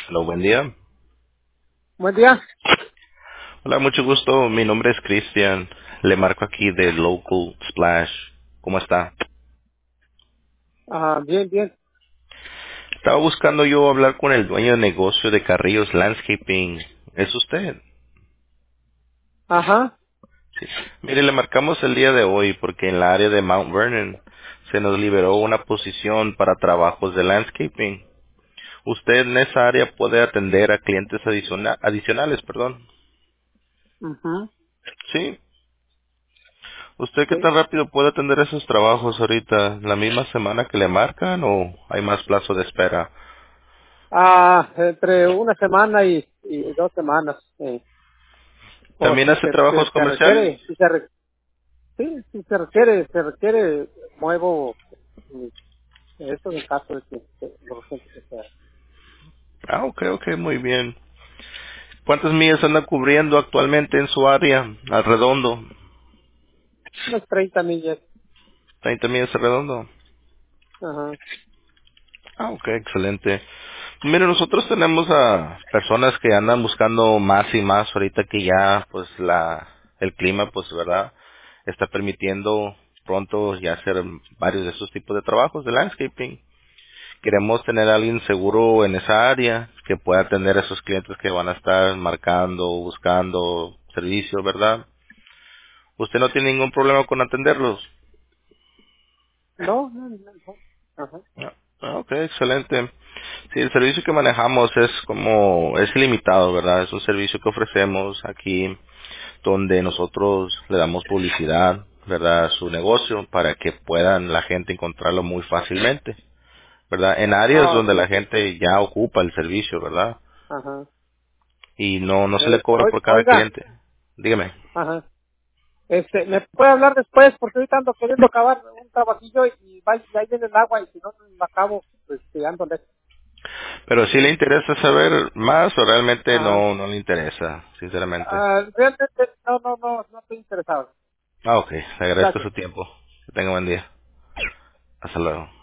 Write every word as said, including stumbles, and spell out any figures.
Hola, buen día. Buen día. Hola, mucho gusto. Mi nombre es Cristian. Le marco aquí de Local Splash. ¿Cómo está? Ah, bien, bien. Estaba buscando yo hablar con el dueño de negocio de Carrillos Landscaping. ¿Es usted? Ajá. Sí. Mire, le marcamos el día de hoy porque en la área de Mount Vernon se nos liberó una posición para trabajos de landscaping. Usted en esa área puede atender a clientes adiciona- adicionales, perdón. Ujú. Sí. ¿Usted qué Sí. tan rápido puede atender esos trabajos ahorita? ¿La misma semana que le marcan o hay más plazo de espera? Ah, entre una semana y, y dos semanas. Eh. O ¿También si hace se, trabajos se, se comerciales? requiere, si se, re- sí, si se requiere, se requiere, muevo mm, eso en caso de que, que lo urgente que sea. Ah, ok, ok, muy bien. ¿Cuántas millas anda cubriendo actualmente en su área? Al redondo. Unas treinta millas. ¿treinta millas al redondo? Ajá. Ah, ok, excelente. Mire, nosotros tenemos a personas que andan buscando más y más ahorita que ya, pues, la, el clima, pues, ¿verdad? Está permitiendo pronto ya hacer varios de esos tipos de trabajos de landscaping. Queremos tener a alguien seguro en esa área que pueda atender a esos clientes que van a estar marcando, buscando servicio, ¿verdad? ¿Usted no tiene ningún problema con atenderlos? No, no, no. no. Ajá. Ah, ah, ok, excelente. Sí, el servicio que manejamos es como, es ilimitado, ¿verdad? Es un servicio que ofrecemos aquí donde nosotros le damos publicidad, ¿verdad? A su negocio para que puedan la gente encontrarlo muy fácilmente, ¿verdad? En áreas Ah, donde sí, la sí. gente ya ocupa el servicio, ¿verdad? Ajá. Y no, no se le Este, cobra oi- por cada oiga, cliente. Dígame. ajá. Este, ¿me puede hablar después? Porque ahorita ando queriendo acabar un trabajillo y, y va- y ahí viene el agua y si no lo acabo, pues este, ando lejos. Pero si le interesa saber más o realmente Ajá. no, no le interesa, sinceramente. Ah, realmente no, no, no, no estoy interesado. Ah, ok. Le agradezco Gracias. su tiempo. Que tenga buen día. Hasta luego.